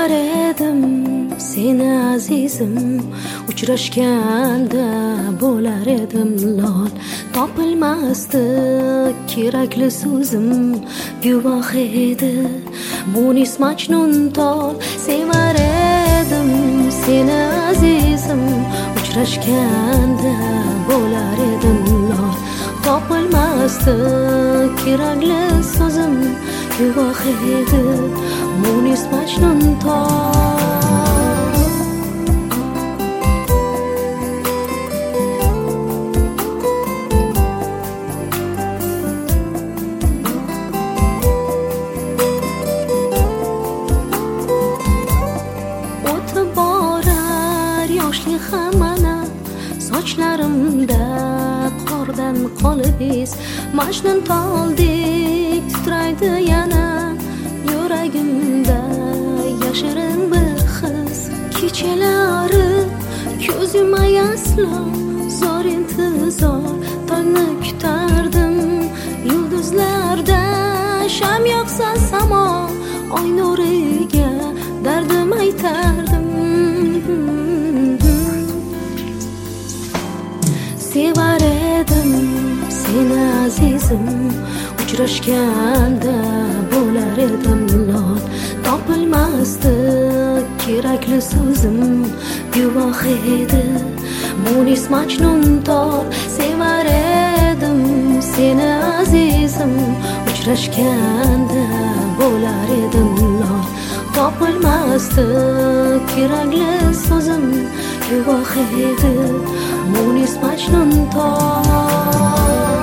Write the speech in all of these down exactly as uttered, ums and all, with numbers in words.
sevar edim seni azizim, uchrashganda bo'lar edim lol. Topilmasdi kerakli so'zim, guvoh edi Munis Majnun tol. Sevar edim seni azizim, uchrashganda bo'lar edim lol. Topilmasdi kerakli so'zim, guvoh edi Munis Majnun tol. O'tib borar yoshli hammana, sochlarimda qordan qolib iz. Majnun toldek titraydi yana yuragimda yashirin bir his. Kechalari ko'z yumay aslo, zor intizor tongni kutardim. Yulduzlarda sham yoqsa samo, oy nuriga dardim aytardim. Sevar edim seni azizim, uchrashganda bo'lar edim lol. Topilmasdi kerakli so'zim, guvoh edi Munis Majnun tol. Sevar edim seni azizim, uchrashganda bo'lar edim lol. Topilmasdi kerakli so'zim, guvoh edi Munis Majnun tol.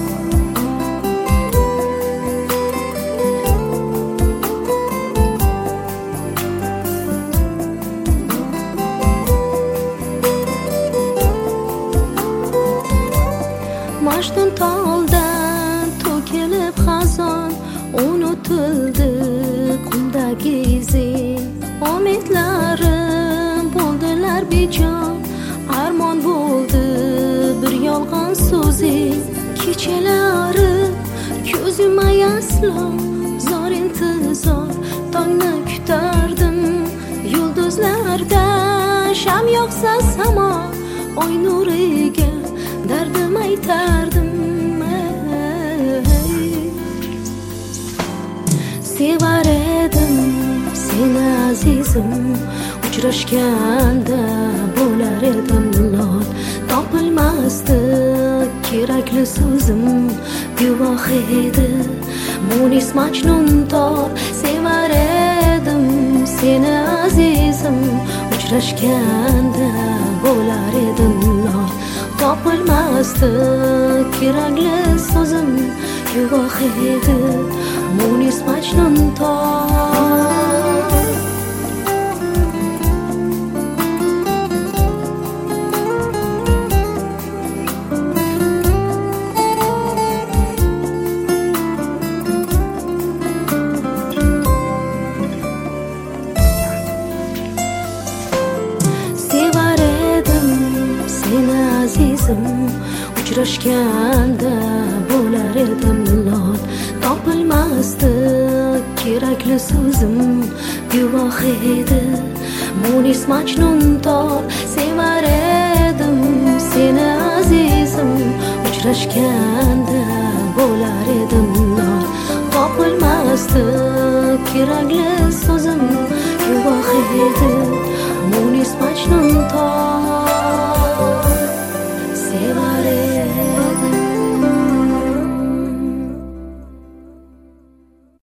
Majnun toldan to'kilib xazon, unutildi qumdagi izing. Umidlarim bo'ldilar bejon, armon bo'ldi bir yolg'on so'zing. Kechalari ko'z yumay aslo, zor intizor tongni kutardim. Yulduzlarda sham yoqsa samo, oy nuriga dardim aytardim. Sevar edim seni azizim, uchrashganda bo'lar edim lol. Topilmasdi kerakli so'zim, guvoh edi Munis Majnun tol. Sevar edim seni azizim, uchrashganda bo'lar edim lol. Topilmasdi kerakli so'zim, guvoh edi Munis Majnun tol. Sevar edim seni azizim, uchrashganda bo'lar edim lol. Topilmasdi kerakli so'zim, guvoh edi Munis Majnun tol. Sevar edim seni azizim, uchrashganda bo'lar edim lol. Topilmasdi kerakli